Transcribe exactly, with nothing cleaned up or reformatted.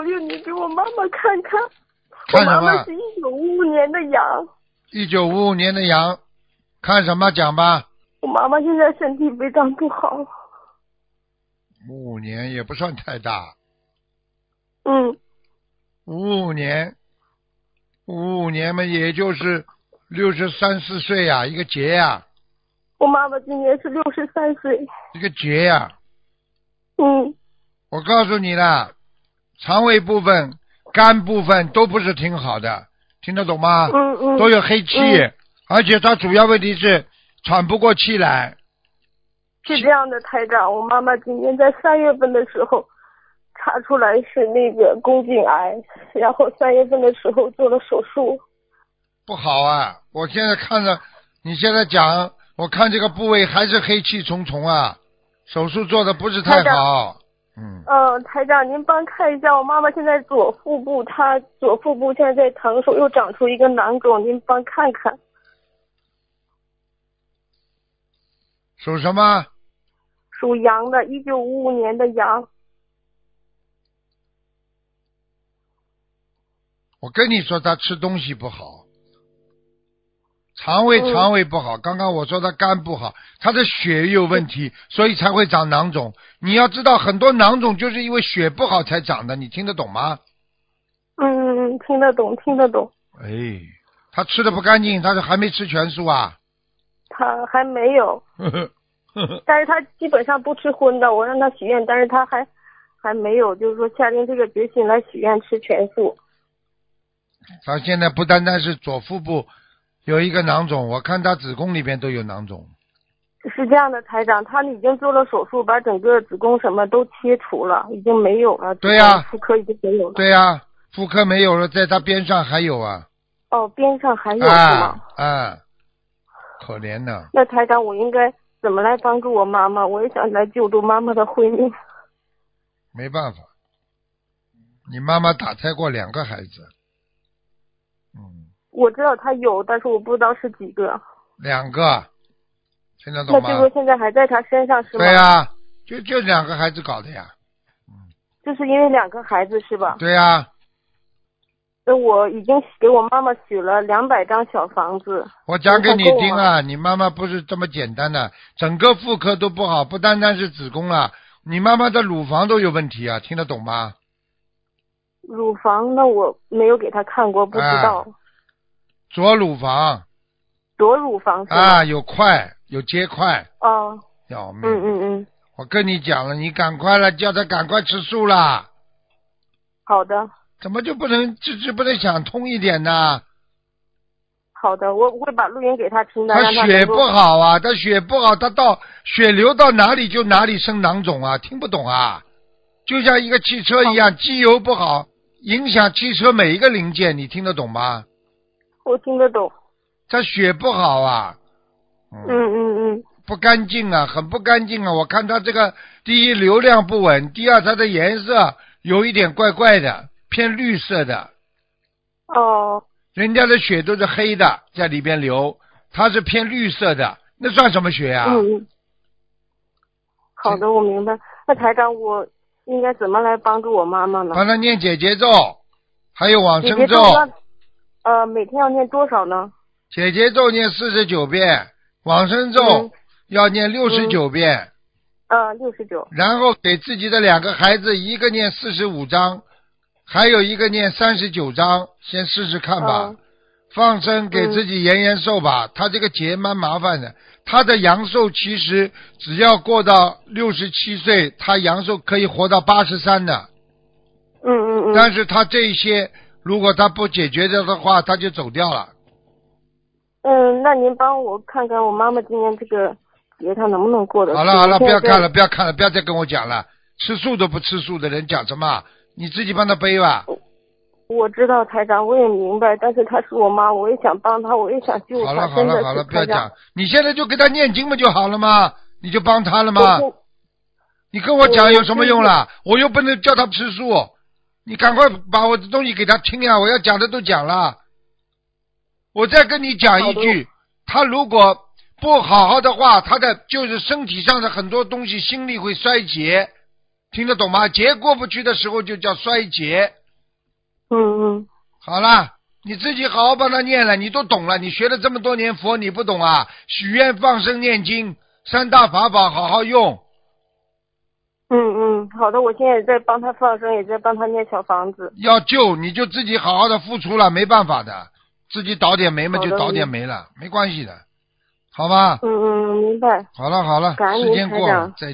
六，你给我妈妈看看。 看什么？ 我妈妈是一九五五年的羊。 一九五五年的羊，看什么讲吧？ 我妈妈现在身体非常不好。 五五年也不算太大。 嗯。 五五年，五五年嘛，也就是六十三四岁呀，一个劫呀。 我妈妈今年是六十三岁。 一个劫呀。 嗯。 我告诉你了，肠胃部分、肝部分都不是挺好的，听得懂吗？ 嗯嗯。 都有黑气， 嗯、 而且他主要问题是喘不过气来。 是这样的，台长，我妈妈今年在三月份的时候查出来是那个宫颈癌，然后三月份的时候做了手术。 不好啊！我现在看着你现在讲，我看这个部位还是黑气重重啊，手术做的不是太好。嗯。 呃，台长，您帮看一下，我妈妈现在左腹部，她左腹部现在在疼，手又长出一个囊肿，您帮看看。 属什么？ 属羊的，一九五五年的羊。 我跟你说，他吃东西不好，肠胃肠胃不好。嗯、刚刚我说他肝不好，他的血有问题，所以才会长囊肿。你要知道，很多囊肿就是因为血不好才长的，你听得懂吗？ 嗯嗯，听得懂，听得懂。 哎，他吃的不干净，他是还没吃全素啊？ 他还没有。但是他基本上不吃荤的，我让他许愿，但是他还还没有，就是说下定这个决心来许愿吃全素。 他现在不单单是左腹部有一个囊肿，我看他子宫里边都有囊肿。 是这样的，台长，他已经做了手术，把整个子宫什么都切除了，已经没有了。 对呀、啊， 妇科已经没有了。 对呀、啊，妇科没有了，在他边上还有啊。 哦，边上还有、 啊、 是吗？ 啊，可怜呢。 那台长，我应该怎么来帮助我妈妈？我也想来救助妈妈的婚姻。 没办法，你妈妈打胎过两个孩子。嗯。 我知道她有，但是我不知道是几个。 两个，听得懂吗？ 那就说现在还在她身上是吗？ 对呀、啊，就就两个孩子搞的呀。 嗯。就是因为两个孩子是吧？ 对呀、啊。 那我已经给我妈妈许了两百张小房子。 我讲给你听啊，你妈妈不是这么简单的，整个妇科都不好，不单单是子宫了，你妈妈的乳房都有问题啊，听得懂吗？ 乳房那我没有给她看过，不知道。啊、 左乳房。 左乳房是吗？ 啊，有块，有结块。 哦。 要命。 嗯嗯嗯。 我跟你讲了，你赶快了，叫她赶快吃素啦。 好的。 怎么就不能这这不能想通一点呢？ 好的，我会把录音给他听的。 他血不好啊，他血不好，他到血流到哪里就哪里生囊肿啊，听不懂啊？就像一个汽车一样，机油不好，影响汽车每一个零件，你听得懂吗？ 我听得懂。 他血不好啊。 嗯嗯嗯。 不干净啊，很不干净啊！我看他这个，第一流量不稳，第二它的颜色有一点怪怪的。偏绿色的。 哦。 人家的血都是黑的，在里边流，它是偏绿色的，那算什么血啊？ 嗯。好的，我明白。那台长，我应该怎么来帮助我妈妈呢？ 帮她念解结咒，还有往生咒。 呃，每天要念多少呢？ 解结咒念四十九遍，往生咒、嗯、要念六十九遍。 嗯，六十九。 然后给自己的两个孩子，一个念四十五章，还有一个念三十九章，先试试看吧。 嗯、 放生给自己延延寿吧。嗯、他这个劫蛮麻烦的，他的阳寿其实只要过到六十七岁，他阳寿可以活到八十三的。 嗯嗯嗯。 但是他这一些，如果他不解决掉的话，他就走掉了。 嗯，那您帮我看看我妈妈今年这个劫她能不能过得去？ 好了好了，不要看了，不要看了，不要再跟我讲了。吃素都不吃素的人讲什么？你自己帮他背吧。 我知道台长，我也明白，但是她是我妈，我也想帮她，我也想救她。 好了好了好了，不要讲，你现在就给他念经不就好了吗？你就帮他了吗？你跟我讲有什么用啦？我又不能叫他吃素，你赶快把我的东西给他听呀！我要讲的都讲了。我再跟你讲一句，他如果不好好的话，他的就是身体上的很多东西，心力会衰竭。 听得懂吗？劫过不去的时候就叫衰劫。 嗯嗯。 好了，你自己好好帮他念了，你都懂了，你学了这么多年佛，你不懂啊？许愿、放生、念经，三大法宝好好用。 嗯嗯，好的，我现在也在帮他放生，也在帮他念小房子。 要救你就自己好好的付出了，没办法的，自己倒点霉嘛就倒点霉了，没关系的，好吧？ 嗯嗯，明白。 好了好了， 感恩您时间过了，再见。